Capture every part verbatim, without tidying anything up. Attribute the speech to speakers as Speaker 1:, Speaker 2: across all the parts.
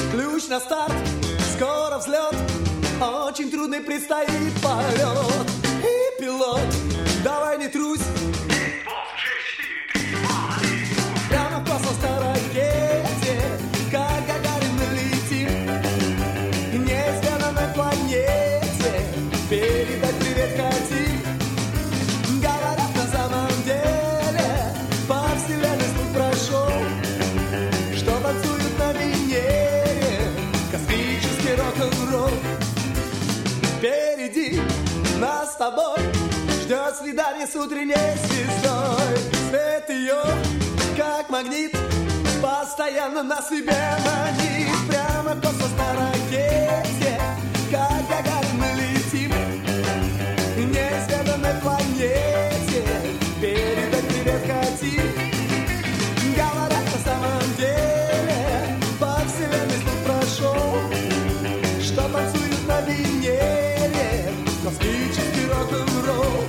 Speaker 1: Ключ на старт, скоро взлет, очень трудный предстоит полет. И пилот, давай не трусь, прямо в космос на ракете, как Гагарин мы летим, неизведанной планете, передать привет хотим. Говорят, на самом деле по вселенной звук прошел, что танцуют на Венере космический рок-н-ролл. Впереди нас с тобой ждет свидание с утренней звездой. Свет ее, как магнит, постоянно на себе манит. Прямо в космос на ракете, как Гагарин мы летим, неизведанной планете, передать привет хотим. Говорят, на самом деле по вселенной звук прошел, что танцуют на Венере космический рок-н-ролл.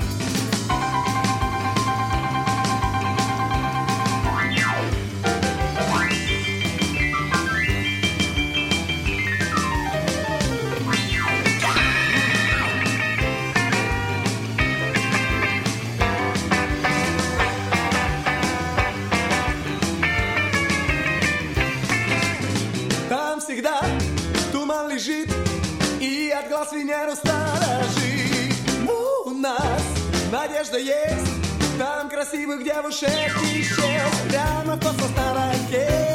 Speaker 1: Там всегда туман лежит и от глаз Венеру сторожит. Но у нас надежда есть, там красивых девушек ищет. Прямо в космос на ракете,